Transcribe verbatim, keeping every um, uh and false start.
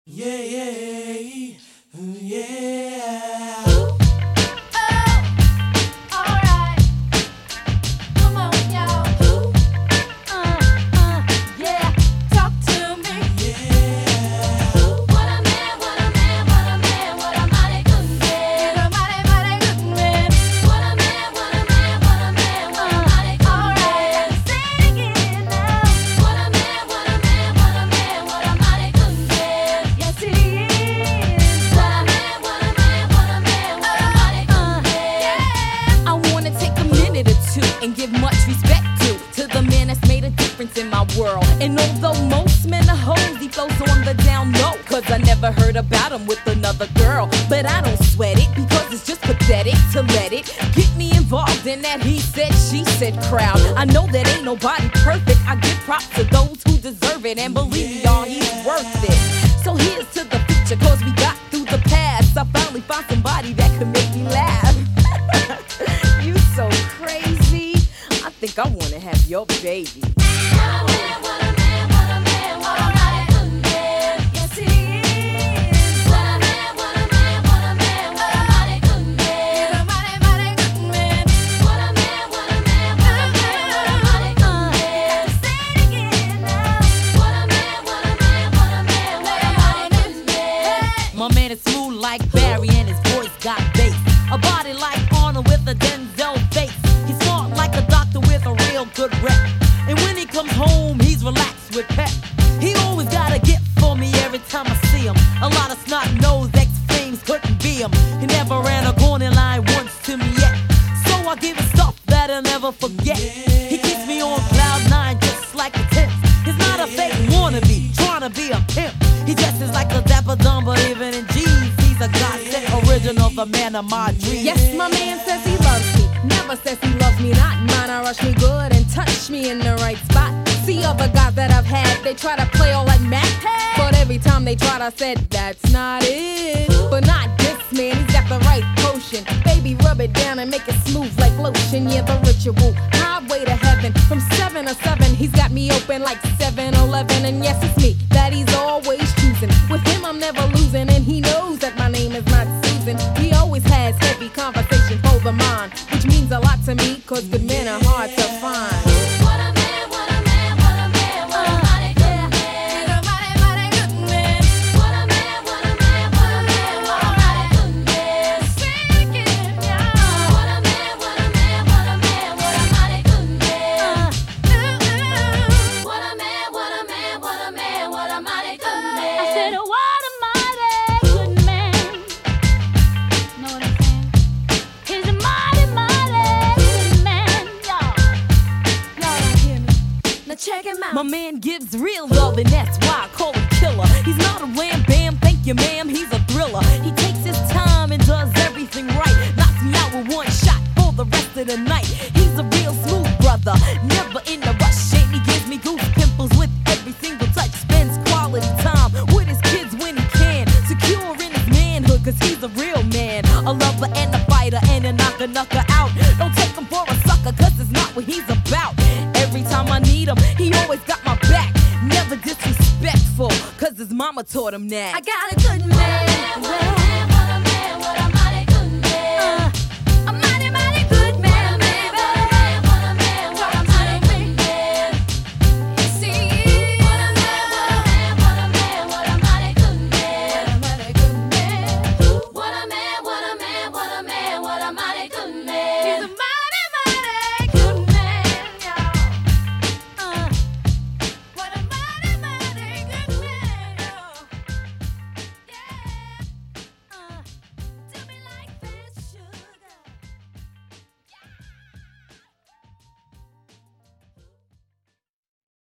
Yeah, yeah, yeah. And give much respect to to the man that's made a difference in my world. And although most men are hoes, he flows on the down low, cause I never heard about him with another girl. But I don't sweat it, because it's just pathetic to let it get me involved in that he said, she said crowd. I know that ain't nobody perfect. I give props to those who deserve it, and believe y'all, he's worth it. So here's to the future, cause we got through the past. I finally found somebody that could make me laugh. You so crazy, I think I wanna have your baby. What a man, what a man, what a man, what a mighty good man. Yes, he is. What a man, what a man, what a man, what a mighty good man. He's a mighty, mighty good man. What a man, what a man, what a man, what a mighty good man. Say it again now. What a man, what a man, what a man, what a mighty good man. My man is smooth like Barry and his voice got bass. A body like Arnold with a Denzel face. He's smart like a doctor with a real good rep. And when he comes home, he's relaxed with pep. He always got a gift for me every time I see him. A lot of snot-nosed ex-flames couldn't be him. He never ran a corner line once to me yet. So I give him stuff that I'll never forget. He keeps me on cloud nine just like a tenth. He's not a fake wannabe, trying to be a pimp. He dresses like a dapper dumb, but even in jeans, he's a godsend original, the man of my dreams. Yes, my man says he loves me. Never says he loves me not. Mine, I rush me good and touch me in the right spot. See other guys that I've had, they try to play all like Mac. But every time they tried, I said, that's not it. But not this man, he's got the right potion. Baby, rub it down and make it smooth like lotion. Yeah, the ritual, highway to heaven. From seven to seven, he's got me open like seven eleven. And yes, it's me that he's always choosing. With him, I'm never losing. And he knows that my name is not Susan. He always has heavy conversation for the mind, which means a lot to me, cause good men are hard to find. What a man, what a man, what a man, what a mighty good man. He's a mighty, mighty good man. What a man, what a man, what a man, what a mighty good man. Say it again, y'all. What a man, what a man, what a man, what a mighty good man. What a man, what a man, what a man, what a mighty good man. I said, what a mighty good man. Know what I'm saying? He's a mighty, mighty good man, y'all. Y'all don't hear me. Now check him out. My man gives real love, and that's why I call him killer. He's not a wham bam, thank you ma'am, he's a thriller. He takes his time and does everything right. Knocks me out with one shot for the rest of the night. He's a real smooth brother, never in a rush. And he gives me goose pimples with every single touch. Spends quality time with his kids when he can. Secure in his manhood, cause he's a real man. A lover and a fighter and a knocker knocker out. Don't take him for a sucker, cause it's not what he's about. Every time I need him, he always got my back. Never disrespectful, cause his mama taught him that. I got a good man.